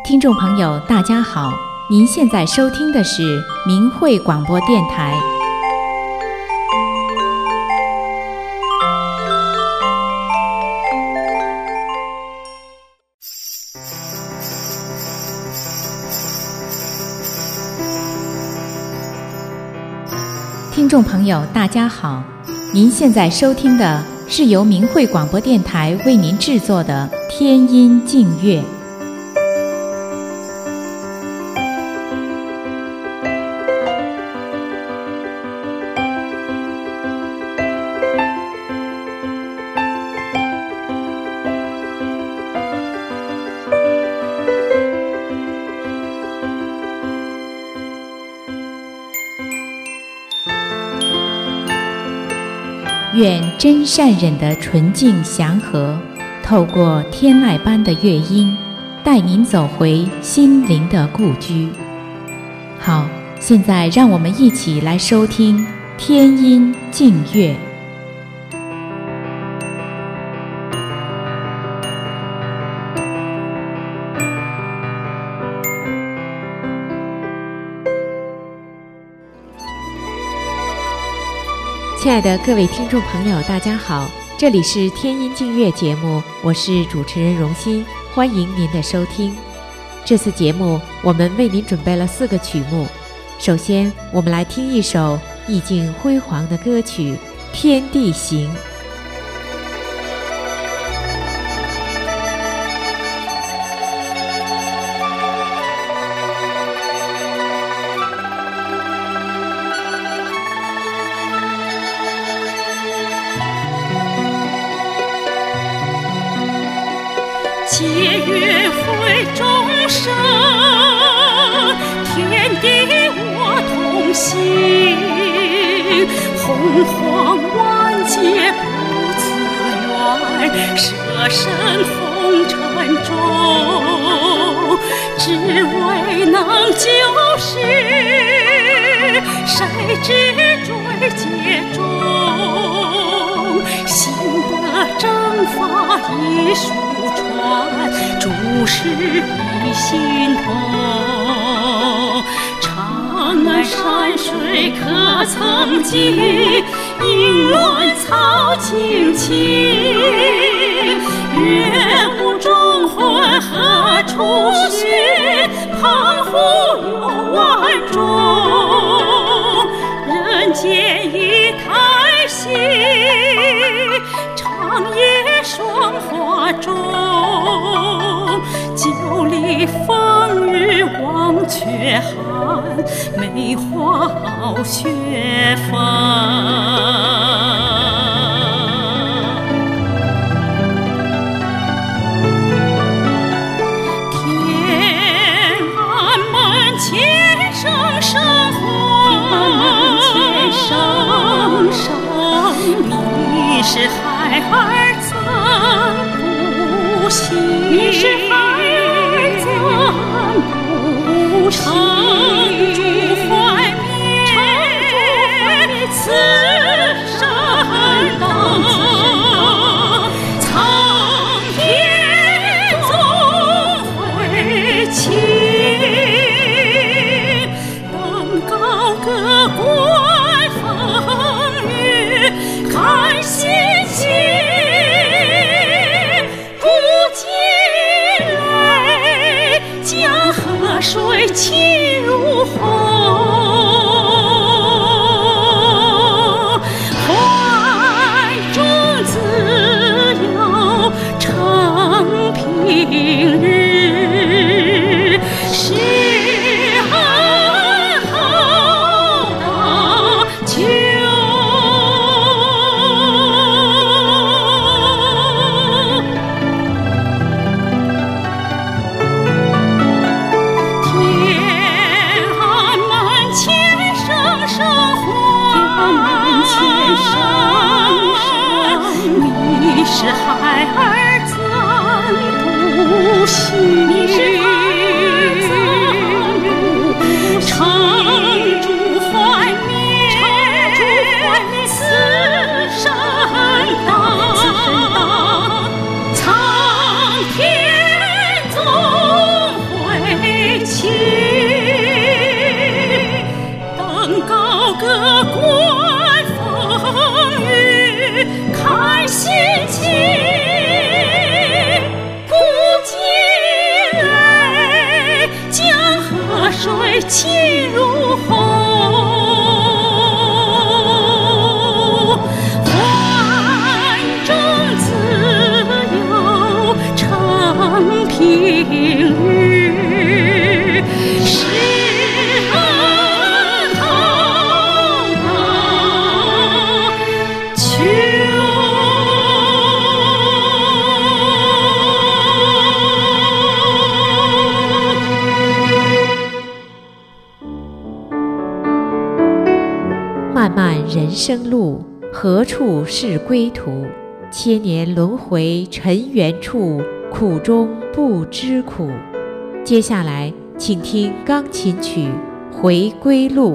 听众朋友大家好，您现在收听的是明慧广播电台。听众朋友大家好，您现在收听的是由明慧广播电台为您制作的天音净乐。愿真善忍的纯净祥和，透过天籁般的乐音，带您走回心灵的故居。好，现在让我们一起来收听天音净乐。亲爱的各位听众朋友大家好，这里是天音净乐节目，我是主持人荣心，欢迎您的收听。这次节目我们为您准备了4个曲目，首先我们来听一首意境辉煌的歌曲《天地行》。 借月会众生，天地我同行，洪荒万劫不自愿，舍身红尘中，只为能救世，谁知追劫中，心的正法一书诸事一心头，长安山水可曾及，应论曹荆棘，月无中魂何处寻，澎湖有万种，人间一台戏，长夜霜华中，九里风雨忘却寒，梅花傲雪帆。天安门前声声唤，你是孩儿怎不行？你是孩儿怎不行？常驻怀缅，此生当，苍天总会亲，登高歌观风雨，看心情，不尽泪，江河水起如虹，怀中自有承平日，是恩厚道久。是孩儿怎不行？你是孩儿怎不行？常驻怀缅，此生当，苍天总会情如虹，环中自有承平日，是恩同高秋。 漫漫人生路，何处是归途？千年轮回尘缘处，苦中不知苦。接下来，请听钢琴曲《回归路》。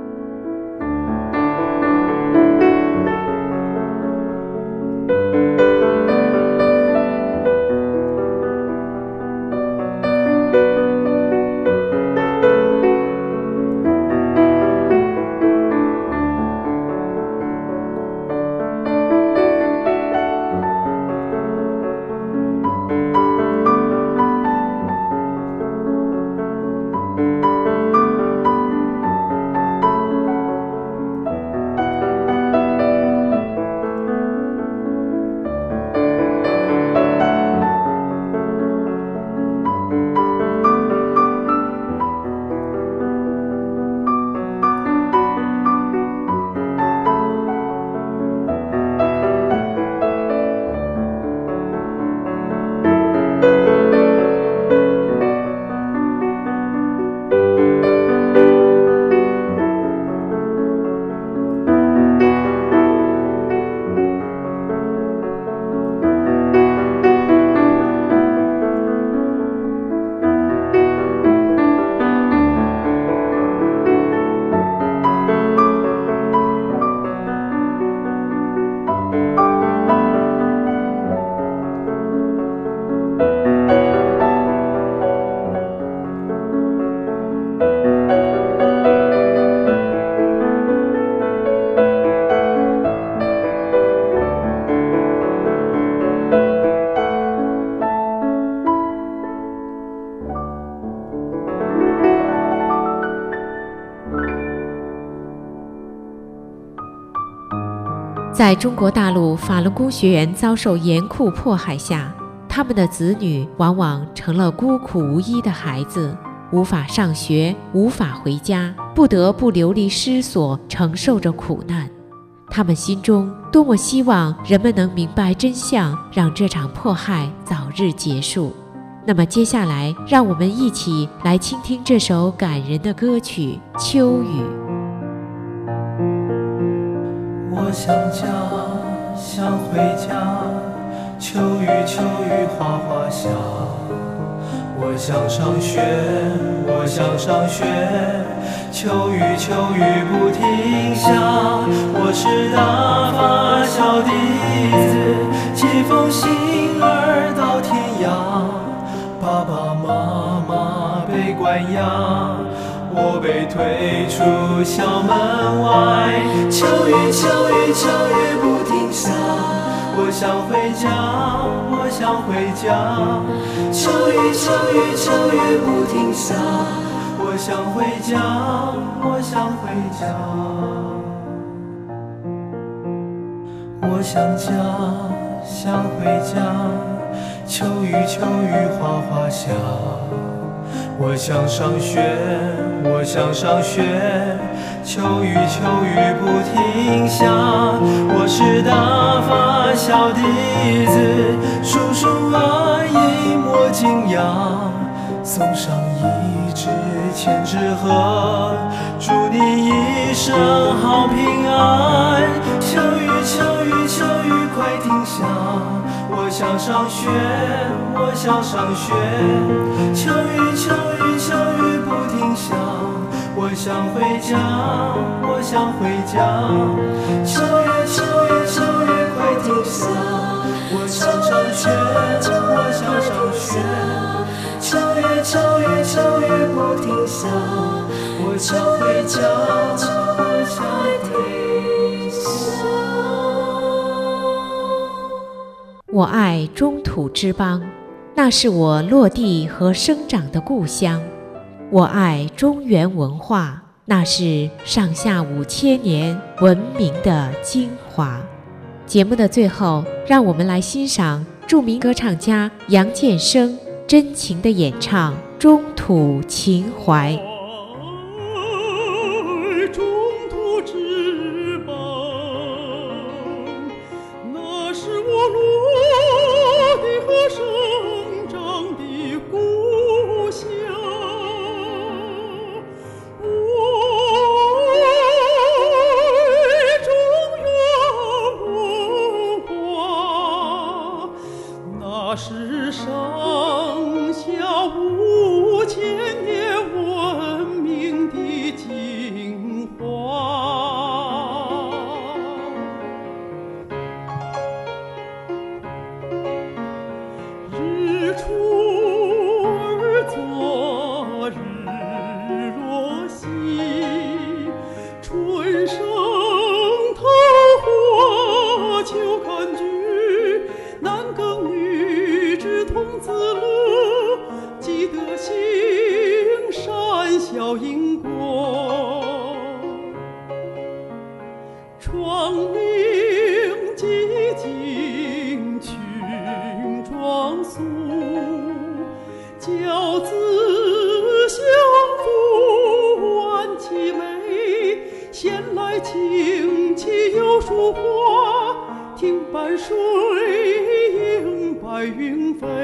在中国大陆法轮功学员遭受严酷迫害下，他们的子女往往成了孤苦无依的孩子，无法上学，无法回家，不得不流离失所，承受着苦难。他们心中多么希望人们能明白真相，让这场迫害早日结束。那么接下来，让我们一起来倾听这首感人的歌曲《秋雨》。 我想家，想回家，秋雨秋雨哗哗下。我想上学，我想上学，秋雨秋雨不停下。我是大发小弟子，接风信儿到天涯。爸爸妈妈被关押，我被推出校门外。秋雨秋雨秋雨不停下，我想回家，我想回家。秋雨秋雨秋雨不停下，我想回家，我想回家。我想家，想回家，秋雨秋雨哗哗下。我想上学，我想上学，秋雨秋雨不停下。我是大发小弟子，叔叔阿姨莫惊讶，送上一支千纸鹤，祝你一生好平安。秋雨秋雨秋雨快停下，我想上学，我想上学，秋雨秋雨秋雨不停下。我想回家，我想回家。秋雨秋雨秋雨快停下，我想上学，我想上学。秋雨秋雨秋雨不停下，我想回家，我想回家。 我爱中土之邦，那是我落地和生长的故乡。 我爱中原文化，那是上下5000年文明的精华。节目的最后，让我们来欣赏著名歌唱家杨建生真情的演唱《中土情怀》。 中土之邦，那是我落地和生长的故乡。我爱中原文化，那是上下5000年文明的精华。日出而作，日落西，春生桃花，秋看菊，男耕女织童子乐，积德行善效因果，创明寂静群庄肃，教子相扶安其美，闲来清气有树花，听伴水映白云飞。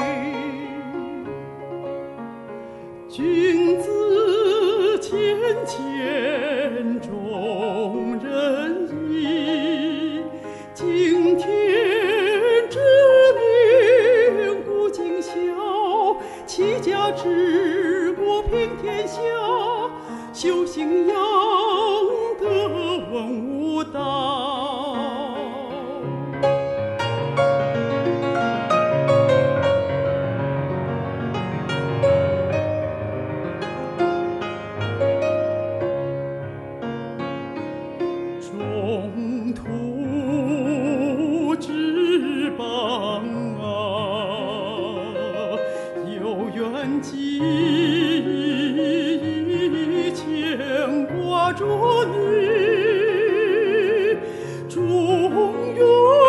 君子谦谦重仁义，敬天之命固尽孝，齐家治国平天下，修行养德文武道。中土之邦啊，有远近牵挂着你，中原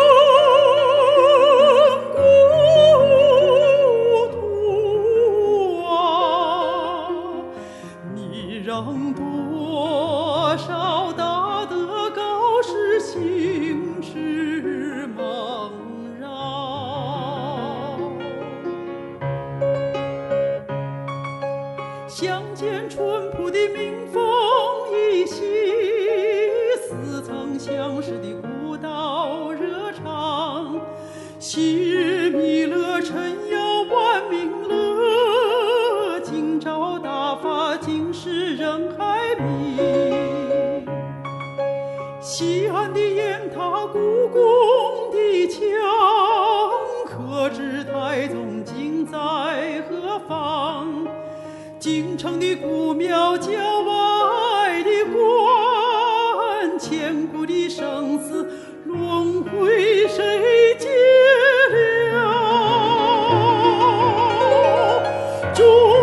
故土啊，你让多少大德高士行之茫然，相见淳朴的民风一袭，似曾相识的古道热肠，昔日弥勒陈瑶万民乐，今朝大发今时人海迷。西安的雁塔，故宫的墙，可知太宗今在何方？京城的古庙，郊外的关，千古的生死轮回，谁解了？中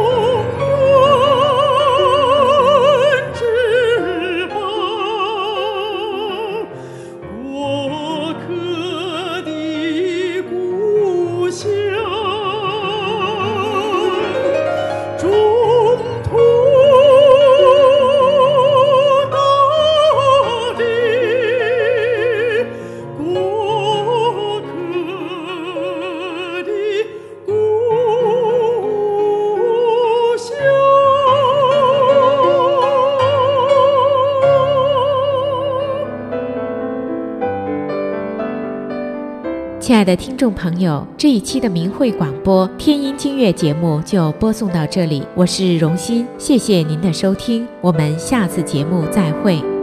原之邦，我刻的故乡。中土大地，国刻的故乡。 亲爱的听众朋友，这一期的明慧广播天音经乐节目就播送到这里，我是荣心，谢谢您的收听，我们下次节目再会。